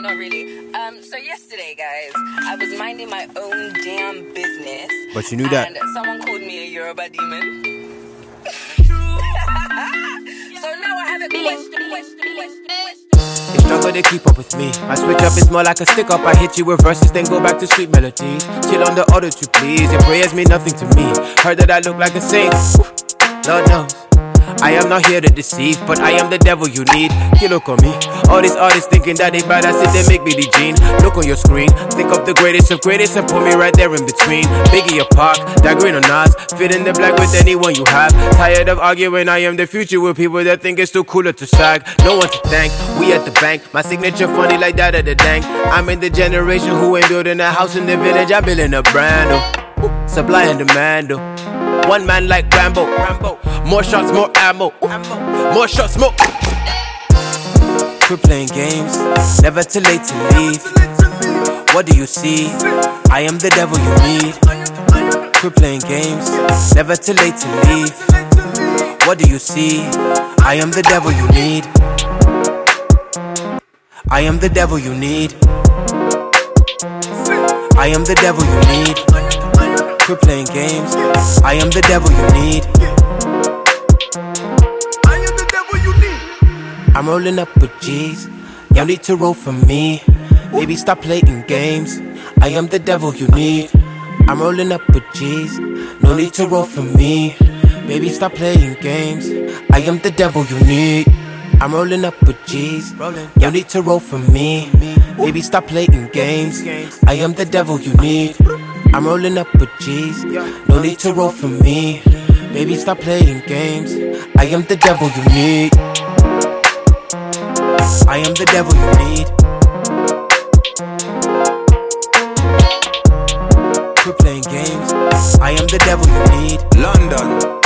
not really. So yesterday, guys, I was minding my own damn business. But you knew that. And someone called me a Yoruba demon. So now I have a question. They struggle to keep up with me. My switch up is more like a stick up. I hit you with verses, then go back to sweet melodies. Chill on the auto tune, please. Your prayers mean nothing to me. Heard that I look like a saint. Lord knows I am not here to deceive, but I am the devil you need. You look on me. All these artists thinking that they bad, I sit they make me the gene. Look on your screen, think of the greatest of greatest and put me right there in between. Biggie or Pac, that green or Nas, fit in the black with anyone you have. Tired of arguing, I am the future with people that think it's too cooler to sag. No one to thank, we at the bank. My signature funny like that of the dank. I'm in the generation who ain't building a house in the village, I'm building a brand. Supply and demand. One man like Rambo. More shots, more ammo. More shots, more. Quit playing games, never too late to leave. What do you see? I am the devil you need. Quit playing games, never too late to leave. What do you see? I am the devil you need. I am the devil you need. I am the devil you need. Quit playing games, I am the devil you need. I am the devil you need. I'm rolling up with G's, y'all need to roll for me. Baby, stop playing games, I am the devil you need. I'm rolling up with G's, no need to roll for me. Baby, stop playing games, I am the devil you need. I'm rolling up with G's, y'all need to roll for me. Baby, stop playing games, I am the devil you need. I'm rolling up with G's, no need to roll for me. Baby, stop playing games, I am the devil you need. I am the devil you need. Quit playing games, I am the devil you need. London.